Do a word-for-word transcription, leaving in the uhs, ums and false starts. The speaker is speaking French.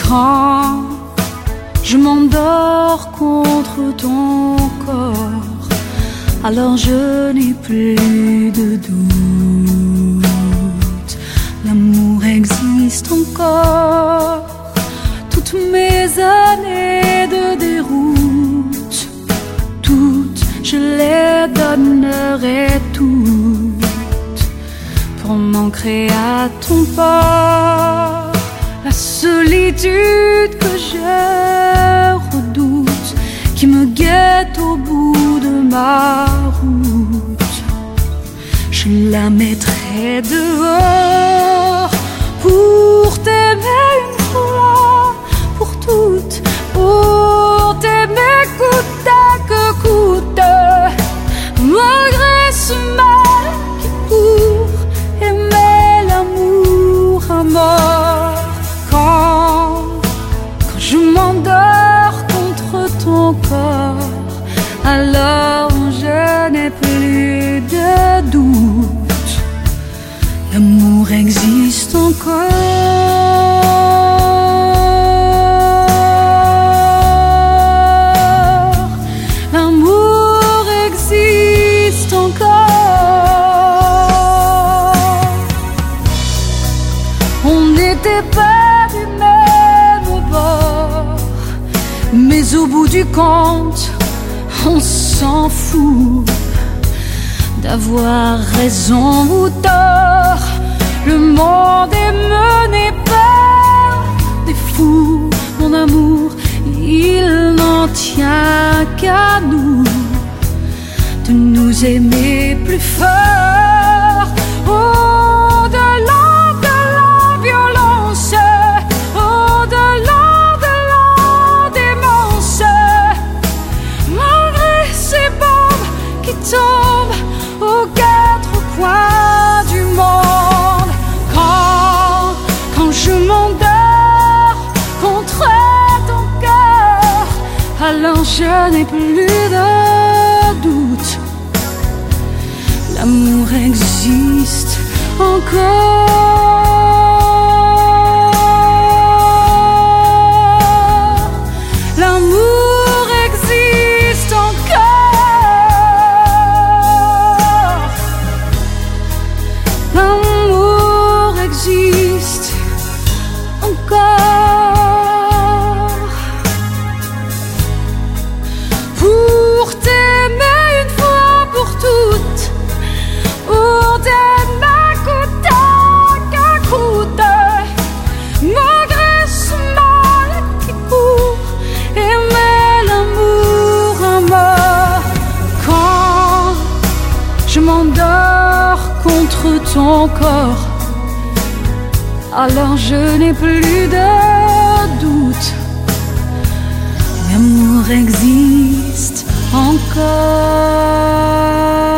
Quand je m'endors contre ton corps, alors je n'ai plus de doute. L'amour existe encore. Toutes mes années de déroute, toutes, je les donnerai toutes pour m'ancrer à ton port. La solitude que je redoute, qui me guette au bout de ma route, je la mettrai dehors pour t'aimer une fois pour toutes, pour t'aimer coûte que coûte, malgré ce mal qui pour aimer l'amour à mort. Quand, quand je m'endors contre ton corps, alors je n'ai plus de doute. L'amour existe encore. L'amour existe encore. On n'était pas du même bord, mais au bout du compte, on s'en fout d'avoir raison ou tort. Le monde est mené par des fous. Mon amour, il n'en tient qu'à nous de nous aimer plus fort. Au-delà de la violence, au-delà de la démence, malgré ces bombes qui tombent aux quatre coins du monde. Quand, quand je m'endors contre ton cœur, alors je n'ai plus de doute. L'amour existe encore. L'amour existe encore. L'amour existe encore. Pour t'aimer une fois pour toutes, pour t'aimer coûte que coûte, malgré ce mal qui court, aimer l'amour à mort. Quand je m'endors contre ton corps, alors je n'ai plus de doute. L'amour existe encore.